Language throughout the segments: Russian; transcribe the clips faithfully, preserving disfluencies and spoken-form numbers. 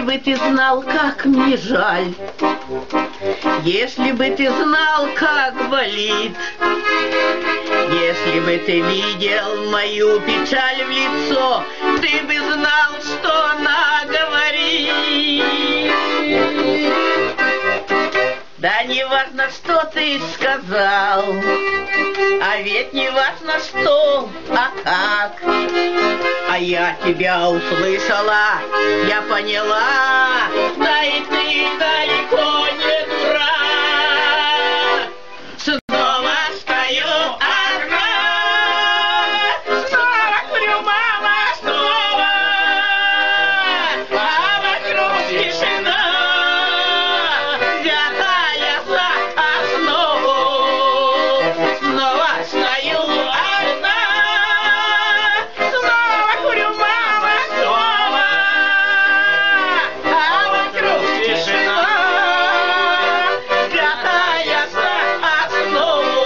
бы ты знал, как мне жаль, если бы ты знал, как болит, если бы ты видел мою печаль в лицо, ты бы знал, что она говорит. Да не важно, что ты сказал, а ведь не важно, что, а как. А я тебя услышала, я поняла, да и ты далеко не дурак. Снова стою одна, снова курю, мама, снова, а вокруг тишина, взятая за основу. Снова стою одна, снова курю, мама, снова, а вокруг тишина, взятая за основу.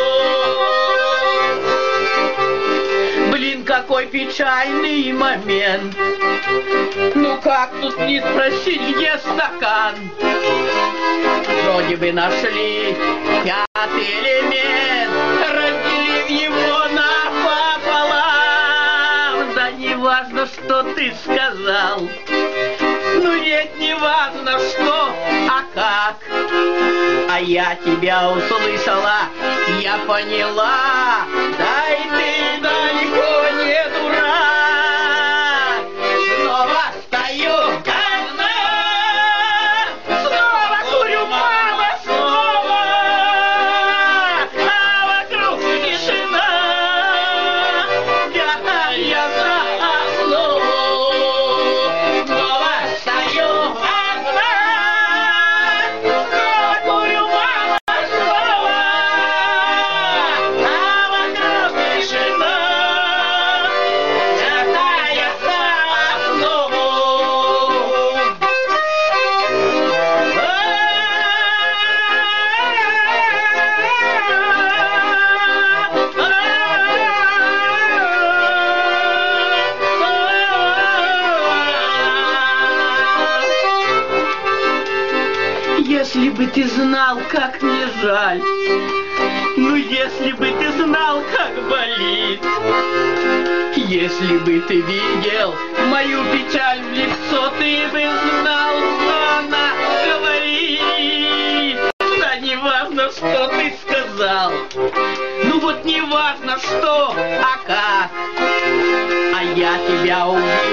Блин, какой печальный момент. Ну как тут не спросить, где стакан? Вроде бы нашли пятый элемент, разделив его напополам. Да не важно, что ты сказал, ну ведь не важно, что, а как. А я тебя услышала, я поняла, да и ты далеко не дурак. Снова стою одна, снова курю, мама, снова, а вокруг тишина, взятая за основу. Снова стою одна, снова курю, мама, снова, а вокруг тишина, взятая за основу. Если бы ты знал, как мне жаль, ну если бы ты знал, как болит, если бы ты видел мою печаль в лицо, ты бы знал, что она говорит. Да не важно, что ты сказал, ну вот не важно, что, а как. А я тебя увидел.